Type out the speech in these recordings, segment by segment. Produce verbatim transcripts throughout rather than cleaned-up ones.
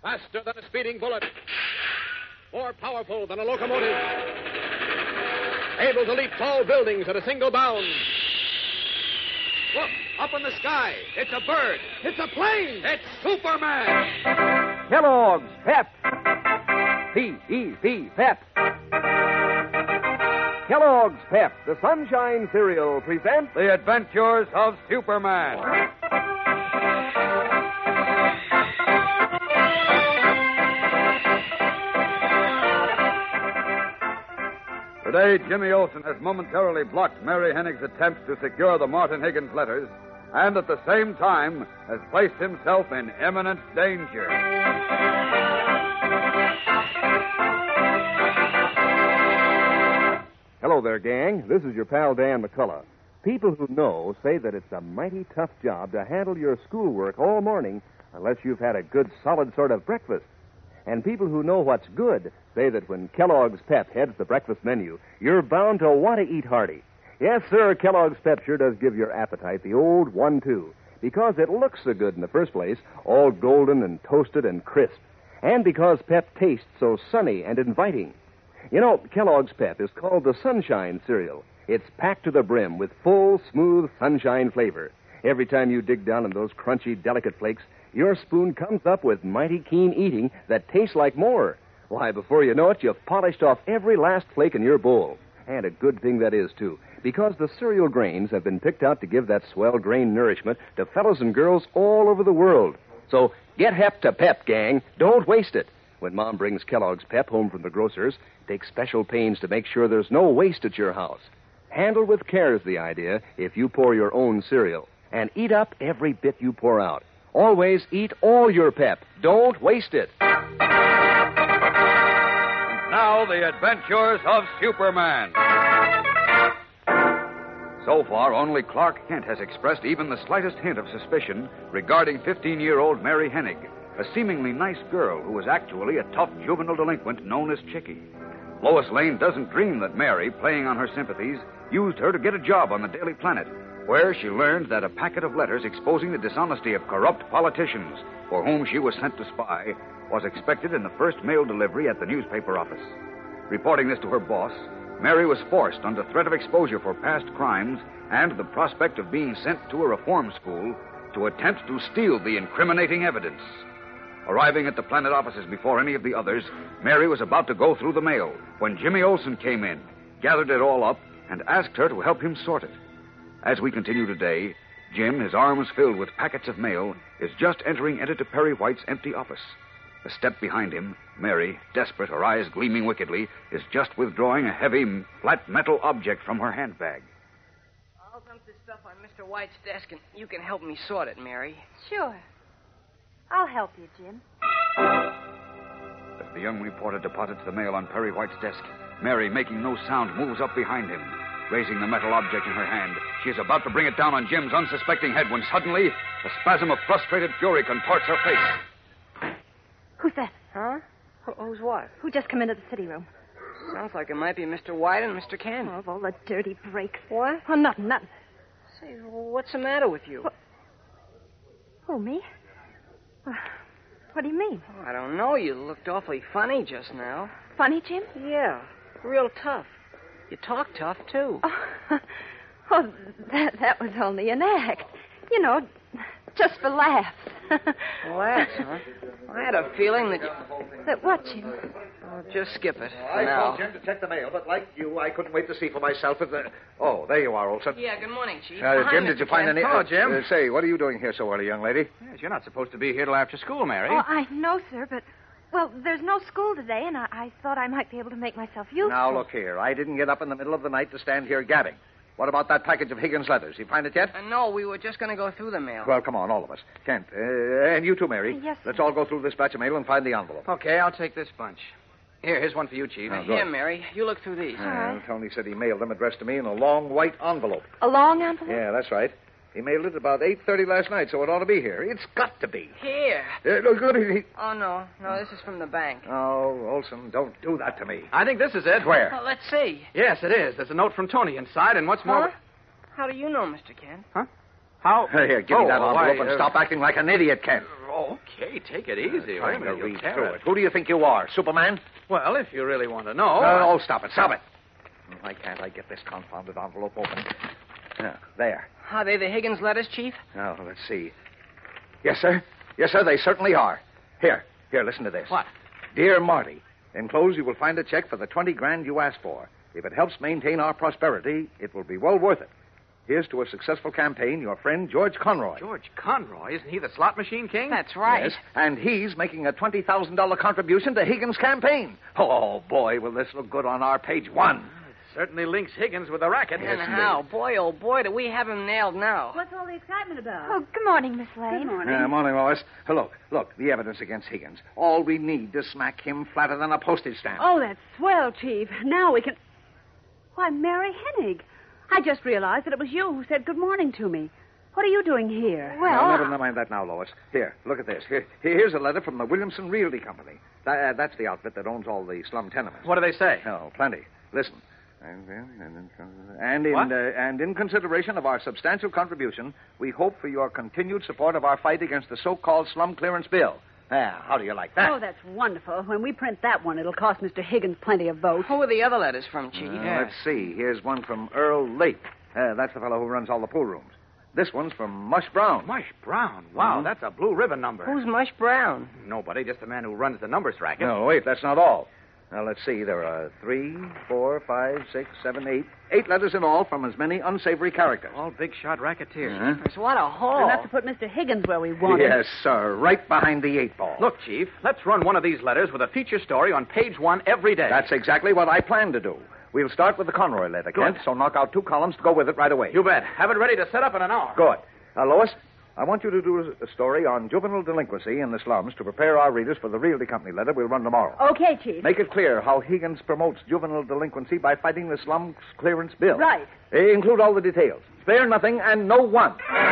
Faster than a speeding bullet. More powerful than a locomotive. Able to leap tall buildings at a single bound. Look, up in the sky. It's a bird. It's a plane. It's Superman. Kellogg's Pep. P E P, Pep. Kellogg's Pep, the Sunshine Cereal, presents The Adventures of Superman. Today, Jimmy Olsen has momentarily blocked Mary Hennig's attempts to secure the Martin Higgins letters, and at the same time has placed himself in imminent danger. Hello there, gang. This is your pal Dan McCullough. People who know say that it's a mighty tough job to handle your schoolwork all morning unless you've had a good, solid sort of breakfast. And people who know what's good say that when Kellogg's Pep heads the breakfast menu, you're bound to want to eat hearty. Yes, sir, Kellogg's Pep sure does give your appetite the old one two, because it looks so good in the first place, all golden and toasted and crisp, and because Pep tastes so sunny and inviting. You know, Kellogg's Pep is called the Sunshine Cereal. It's packed to the brim with full, smooth sunshine flavor. Every time you dig down in those crunchy, delicate flakes, your spoon comes up with mighty keen eating that tastes like more. Why, before you know it, you've polished off every last flake in your bowl. And a good thing that is, too, because the cereal grains have been picked out to give that swell grain nourishment to fellows and girls all over the world. So get hep to Pep, gang. Don't waste it. When Mom brings Kellogg's Pep home from the grocer's, take special pains to make sure there's no waste at your house. Handle with care is the idea if you pour your own cereal. And eat up every bit you pour out. Always eat all your Pep. Don't waste it. Now, the adventures of Superman. So far, only Clark Kent has expressed even the slightest hint of suspicion regarding fifteen-year-old Mary Hennig, a seemingly nice girl who was actually a tough juvenile delinquent known as Chicky. Lois Lane doesn't dream that Mary, playing on her sympathies, used her to get a job on the Daily Planet, where she learned that a packet of letters exposing the dishonesty of corrupt politicians for whom she was sent to spy was expected in the first mail delivery at the newspaper office. Reporting this to her boss, Mary was forced, under threat of exposure for past crimes and the prospect of being sent to a reform school, to attempt to steal the incriminating evidence. Arriving at the Planet offices before any of the others, Mary was about to go through the mail when Jimmy Olsen came in, gathered it all up, and asked her to help him sort it. As we continue today, Jim, his arms filled with packets of mail, is just entering Editor Perry White's empty office. A step behind him, Mary, desperate, her eyes gleaming wickedly, is just withdrawing a heavy, flat metal object from her handbag. I'll dump this stuff on Mister White's desk, and you can help me sort it, Mary. Sure. I'll help you, Jim. As the young reporter deposits the mail on Perry White's desk, Mary, making no sound, moves up behind him. Raising the metal object in her hand, she is about to bring it down on Jim's unsuspecting head when suddenly a spasm of frustrated fury contorts her face. Who's that? Huh? Wh- Who's what? Who just come into the city room? Sounds like it might be Mister White and Mister Ken. Oh, of all the dirty breaks. What? Oh, nothing, nothing. Say, what's the matter with you? What? Who, me? Uh, What do you mean? Oh, I don't know. You looked awfully funny just now. Funny, Jim? Yeah, real tough. You talk tough, too. Oh, oh that, that was only an act. You know, just for laughs. Laughs, huh? I had a feeling that you... That what, Jim? Oh, just skip it for I now. called Jim to check the mail, but like you, I couldn't wait to see for myself if the... Oh, there you are, Olson. Yeah, good morning, Chief. Uh, Hi, Jim, Mister did you find Ken. any... Hello, uh, Jim. uh, say, what are you doing here so early, young lady? Yes, you're not supposed to be here till after school, Mary. Oh, I know, sir, but, well, there's no school today, and I, I thought I might be able to make myself useful. Now, look here. I didn't get up in the middle of the night to stand here gabbing. What about that package of Higgins letters? You find it yet? Uh, no, we were just going to go through the mail. Well, come on, all of us. Kent, uh, and you too, Mary. Yes, sir. Let's all go through this batch of mail and find the envelope. Okay, I'll take this bunch. Here, here's one for you, Chief. Oh, Here, good. Mary, you look through these. All right. Uh, Tony said he mailed them addressed to me in a long white envelope. A long envelope? Yeah, that's right. He mailed it about eight thirty last night, so it ought to be here. It's got to be. Here. Uh, look, look, he... Oh, no. No, this is from the bank. Oh, Olson, don't do that to me. I think this is it. Where? Well, let's see. Yes, it is. There's a note from Tony inside, and what's more... Huh? How do you know, Mister Ken? Huh? How? Here, give me Oh, that oh, envelope I, and uh, stop acting like an idiot, Kent. Oh, okay, take it easy. Trying Wait a to minute, read you'll tear through it. it. Who do you think you are, Superman? Well, if you really want to know. No, oh, stop it, stop it. Why can't I get this confounded envelope open? Yeah, there. Are they the Higgins letters, Chief? Now, let's see. Yes, sir. Yes, sir, they certainly are. Here, here, listen to this. What? Dear Marty, enclosed you will find a check for the twenty grand you asked for. If it helps maintain our prosperity, it will be well worth it. Here's to a successful campaign, your friend George Conroy. George Conroy? Isn't he the slot machine king? That's right. Yes, and he's making a twenty thousand dollars contribution to Higgins' campaign. Oh, boy, will this look good on our page one. Certainly links Higgins with the racket. And how? Boy, oh, boy, do we have him nailed now. What's all the excitement about? Oh, good morning, Miss Lane. Good morning. Uh, morning, Lois. Uh, Look, look, the evidence against Higgins. All we need to smack him flatter than a postage stamp. Oh, that's swell, Chief. Now we can... Why, Mary Hennig. I just realized that it was you who said good morning to me. What are you doing here? Well, Uh, never mind that now, Lois. Here, look at this. Here, here's a letter from the Williamson Realty Company. That, uh, that's the outfit that owns all the slum tenements. What do they say? Oh, plenty. Listen. And, and, in, What? uh, and in consideration of our substantial contribution, we hope for your continued support of our fight against the so-called slum clearance bill. Now, how do you like that? Oh, that's wonderful. When we print that one, it'll cost Mister Higgins plenty of votes. Who are the other letters from, Chief? Uh, let's see. Here's one from Earl Lake. Uh, that's the fellow who runs all the pool rooms. This one's from Mush Brown. Mush Brown. Wow, Mhm. that's a blue ribbon number. Who's Mush Brown? Nobody, just the man who runs the numbers racket. No, wait, that's not all. Now, let's see. There are three, four, five, six, seven, eight. Eight letters in all from as many unsavory characters. All big shot racketeers. Uh-huh. Chris, what a haul. Enough to put Mister Higgins where we want him. Yes, sir. Right behind the eight ball. Look, Chief, let's run one of these letters with a feature story on page one every day. That's exactly what I plan to do. We'll start with the Conroy letter, Good. Kent, so knock out two columns to go with it right away. You bet. Have it ready to set up in an hour. Good. Now, Lois, I want you to do a story on juvenile delinquency in the slums to prepare our readers for the Realty Company letter we'll run tomorrow. Okay, Chief. Make it clear how Higgins promotes juvenile delinquency by fighting the slums clearance bill. Right. Eh, include all the details. Spare nothing and no one.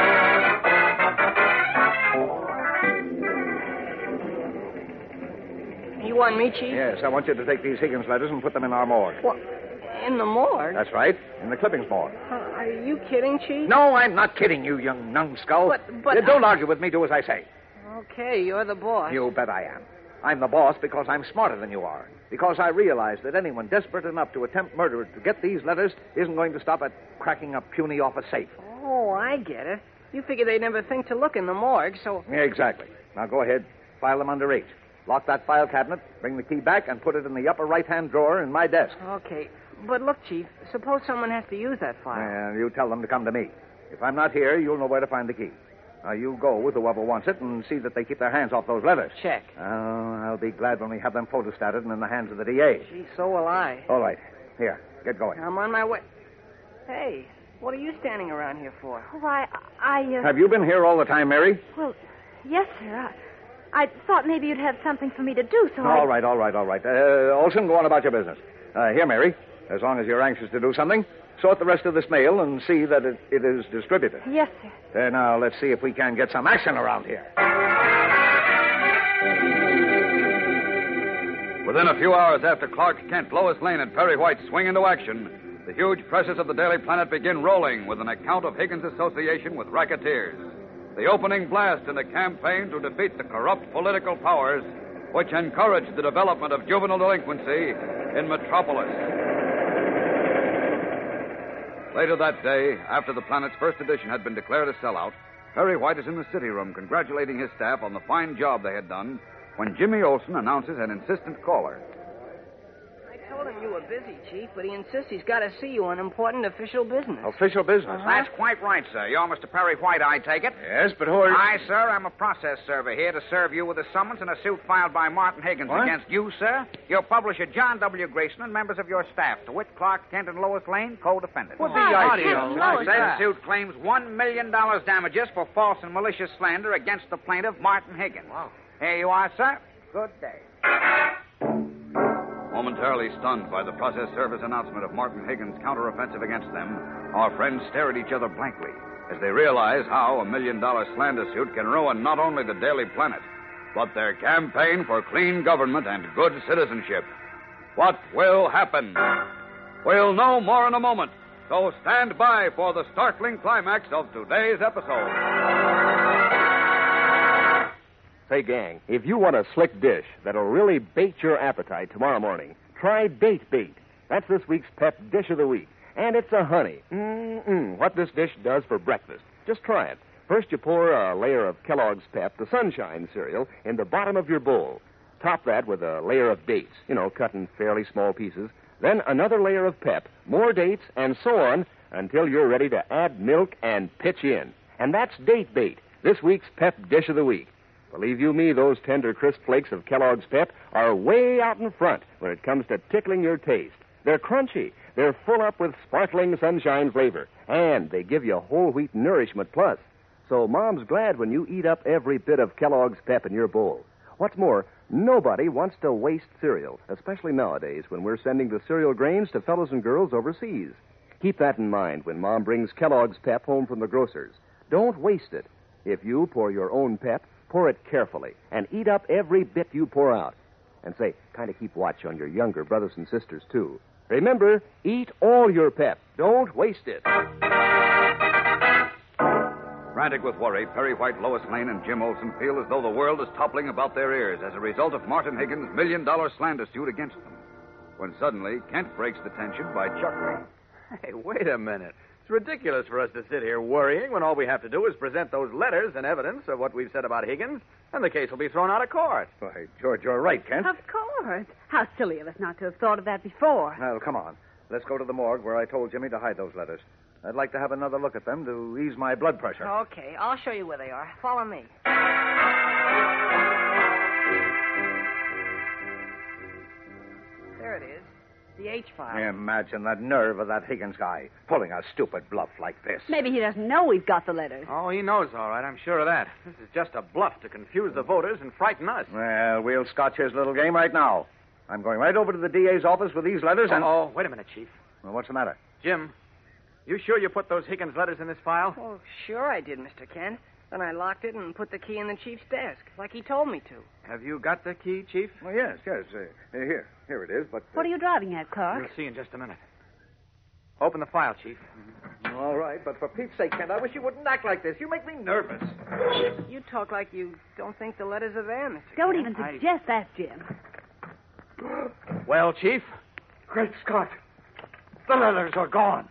You want me, Chief? Yes, I want you to take these Higgins letters and put them in our morgue. What? In the morgue? That's right, in the clippings morgue. Uh, are you kidding, Chief? No, I'm not kidding you, young numbskull. But- but You don't I- argue with me, do as I say. Okay, you're the boss. You bet I am. I'm the boss because I'm smarter than you are. Because I realize that anyone desperate enough to attempt murder to get these letters isn't going to stop at cracking a puny office safe. Oh, I get it. You figure they'd never think to look in the morgue, so... Yeah, exactly. Now go ahead, file them under H. Lock that file cabinet, bring the key back, and put it in the upper right-hand drawer in my desk. Okay. But look, Chief, suppose someone has to use that file. And you tell them to come to me. If I'm not here, you'll know where to find the key. Now, you go with whoever wants it and see that they keep their hands off those letters. Check. Oh, I'll be glad when we have them photostated and in the hands of the D A. Gee, so will I. All right. Here, get going. I'm on my way. Hey, what are you standing around here for? Why, I, uh... Have you been here all the time, Mary? Well, yes, sir. I, I thought maybe you'd have something for me to do, so I... All right, all right, all right. Uh, Olson, go on about your business. Uh, here, Mary, as long as you're anxious to do something, sort the rest of this mail and see that it, it is distributed. Yes, sir. Uh, now, let's see if we can get some action around here. Within a few hours after Clark Kent, Lois Lane, and Perry White swing into action, the huge presses of the Daily Planet begin rolling with an account of Higgins' association with racketeers. The opening blast in a campaign to defeat the corrupt political powers which encourage the development of juvenile delinquency in Metropolis. Later that day, after the Planet's first edition had been declared a sellout, Perry White is in the city room congratulating his staff on the fine job they had done when Jimmy Olsen announces an insistent caller. I told him you were busy, Chief, but he insists he's got to see you on important official business. Official business. That's quite right, sir. You're Mister Perry White, I take it. Yes, but who are you? I, sir, am a process server here to serve you with a summons and a suit filed by Martin Higgins What? against you, sir, your publisher, John W. Grayson, and members of your staff, to wit, Clark Kent and Lois Lane, co-defendants. What the Hi, idea? Kent and Lois. Said suit claims one million dollars damages for false and malicious slander against the plaintiff, Martin Higgins. Wow. Here you are, sir. Good day. Momentarily stunned by the process service announcement of Martin Higgins' counteroffensive against them, our friends stare at each other blankly as they realize how a million-dollar slander suit can ruin not only the Daily Planet, but their campaign for clean government and good citizenship. What will happen? We'll know more in a moment, so stand by for the startling climax of today's episode. Say, gang, if you want a slick dish that'll really bait your appetite tomorrow morning, try Date Bait. That's this week's Pep Dish of the Week. And it's a honey. Mm-mm. What this dish does for breakfast. Just try it. First, you pour a layer of Kellogg's Pep, the Sunshine cereal, in the bottom of your bowl. Top that with a layer of dates, you know, cut in fairly small pieces. Then another layer of Pep, more dates, and so on until you're ready to add milk and pitch in. And that's Date Bait, this week's Pep Dish of the Week. Believe you me, those tender, crisp flakes of Kellogg's Pep are way out in front when it comes to tickling your taste. They're crunchy. They're full up with sparkling sunshine flavor. And they give you whole wheat nourishment plus. So Mom's glad when you eat up every bit of Kellogg's Pep in your bowl. What's more, nobody wants to waste cereal, especially nowadays when we're sending the cereal grains to fellows and girls overseas. Keep that in mind when Mom brings Kellogg's Pep home from the grocer's. Don't waste it. If you pour your own Pep, pour it carefully and eat up every bit you pour out. And say, kind of keep watch on your younger brothers and sisters, too. Remember, eat all your Pep. Don't waste it. Frantic with worry, Perry White, Lois Lane, and Jim Olsen feel as though the world is toppling about their ears as a result of Martin Higgins' million-dollar slander suit against them. When suddenly, Kent breaks the tension by chuckling. Hey, wait a minute. It's ridiculous for us to sit here worrying when all we have to do is present those letters and evidence of what we've said about Higgins, and the case will be thrown out of court. Why, George, you're right, Kent. Of course. How silly of us not to have thought of that before. Well, come on. Let's go to the morgue where I told Jimmy to hide those letters. I'd like to have another look at them to ease my blood pressure. Okay, I'll show you where they are. Follow me. There it is. The H file. Imagine the nerve of that Higgins guy, pulling a stupid bluff like this. Maybe he doesn't know we've got the letters. Oh, he knows, all right. I'm sure of that. This is just a bluff to confuse the voters and frighten us. Well, we'll scotch his little game right now. I'm going right over to the D A's office with these letters and... Oh, wait a minute, Chief. Well, what's the matter? Jim, you sure you put those Higgins letters in this file? Oh, sure I did, Mister Kent. Then I locked it and put the key in the chief's desk, like he told me to. Have you got the key, Chief? Well, yes, yes. Uh, here, here it is, but... Uh... What are you driving at, Clark? We'll see in just a minute. Open the file, Chief. All right, but for Pete's sake, Kent, I wish you wouldn't act like this. You make me nervous. You talk like you don't think the letters are there, Mister Don't Kent. even suggest I... that, Jim. Well, Chief? Great Scott. The letters are gone.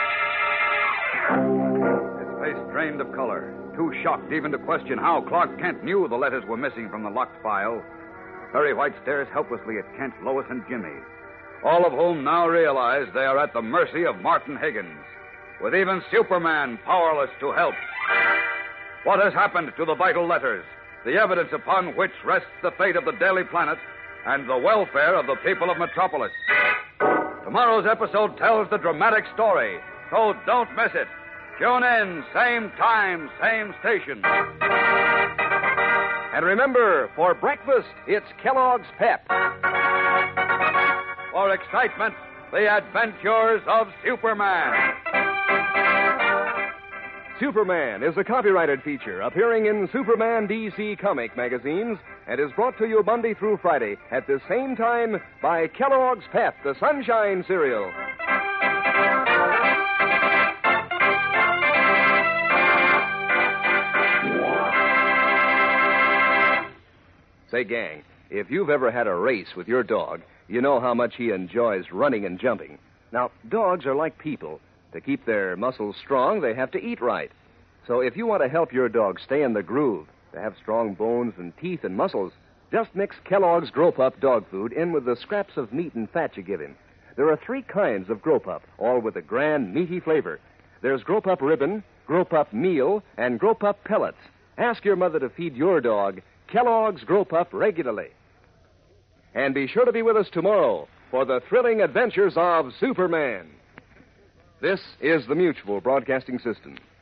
His face drained of color. Too shocked even to question how Clark Kent knew the letters were missing from the locked file, Perry White stares helplessly at Kent, Lois, and Jimmy, all of whom now realize they are at the mercy of Martin Higgins, with even Superman powerless to help. What has happened to the vital letters, the evidence upon which rests the fate of the Daily Planet and the welfare of the people of Metropolis? Tomorrow's episode tells the dramatic story, so don't miss it. Tune in, same time, same station. And remember, for breakfast, it's Kellogg's Pep. For excitement, the adventures of Superman. Superman is a copyrighted feature appearing in Superman D C comic magazines and is brought to you Monday through Friday at the same time by Kellogg's Pep, the Sunshine cereal. Say, gang, if you've ever had a race with your dog, you know how much he enjoys running and jumping. Now, dogs are like people. To keep their muscles strong, they have to eat right. So if you want to help your dog stay in the groove, to have strong bones and teeth and muscles, just mix Kellogg's Grow Pup dog food in with the scraps of meat and fat you give him. There are three kinds of Grow Pup, all with a grand, meaty flavor. There's Grow Pup Ribbon, Grow Pup Meal, and Grow Pup Pellets. Ask your mother to feed your dog Kellogg's Grow Pup regularly. And be sure to be with us tomorrow for the thrilling adventures of Superman. This is the Mutual Broadcasting System.